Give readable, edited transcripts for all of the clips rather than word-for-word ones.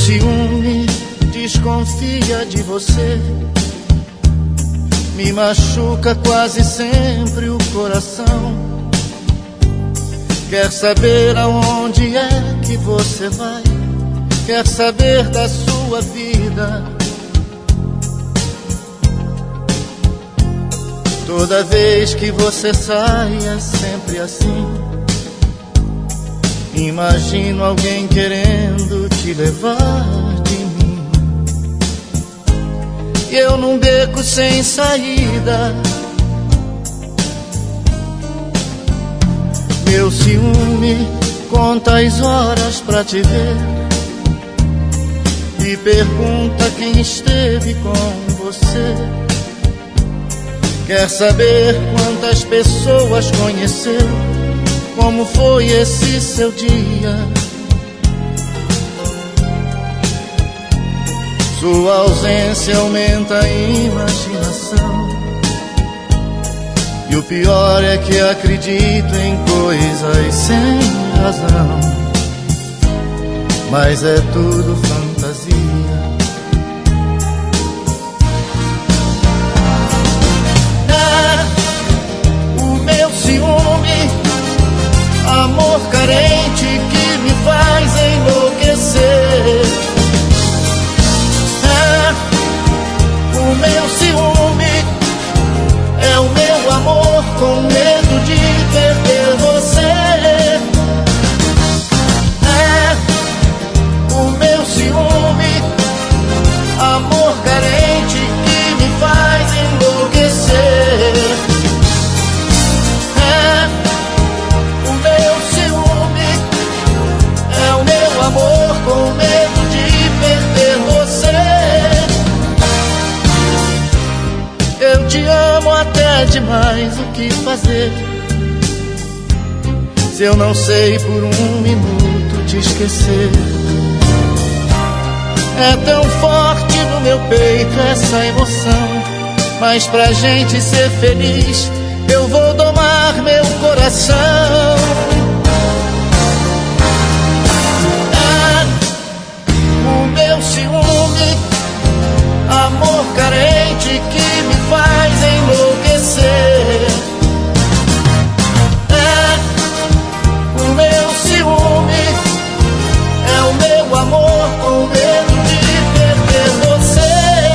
ciúme desconfia de você, me machuca quase sempre o coração. Quer saber aonde é que você vai, quer saber da sua vida. Toda vez que você sai é sempre assim. Imagino alguém querendo te levar de mim, e eu num beco sem saída. Meu ciúme conta as horas pra te ver e pergunta quem esteve com você. Quer saber quantas pessoas conheceu, como foi esse seu dia. Sua ausência aumenta a imaginação, e o pior é que acredito em coisas sem razão, mas é tudo fantasia. É o meu ciúme, amor carente que me faz enlouquecer. É o meu ciúme, é o meu amor com medo de perder você. É o meu ciúme, amor carente que me faz enlouquecer. É o meu ciúme, é o meu amor com medo de perder você. Eu te amo até demais, o que fazer? Se eu não sei por um minuto te esquecer. É tão forte no meu peito essa emoção, mas pra gente ser feliz eu vou domar meu coração. O meu ciúme, amor carente que me faz enlouquecer. É o meu ciúme, é o meu amor com medo de perder você.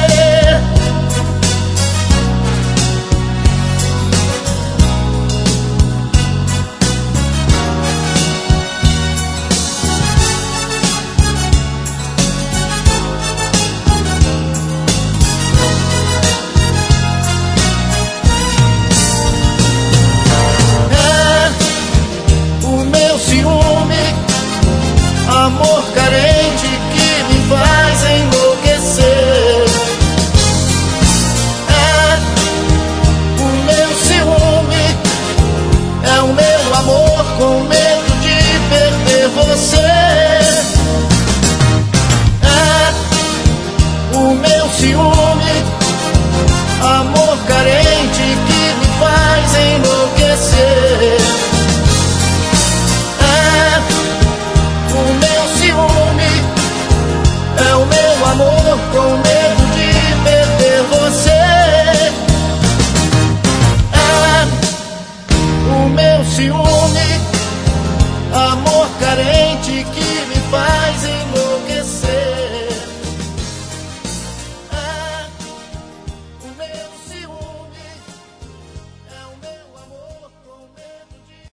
Amor carente que me faz enlouquecer. É o meu ciúme, é o meu amor com medo de perder você. É o meu ciúme, amor carente que me faz enlouquecer. O meu ciúme, é o meu amor com medo de perder você. É o meu ciúme, amor carente que me faz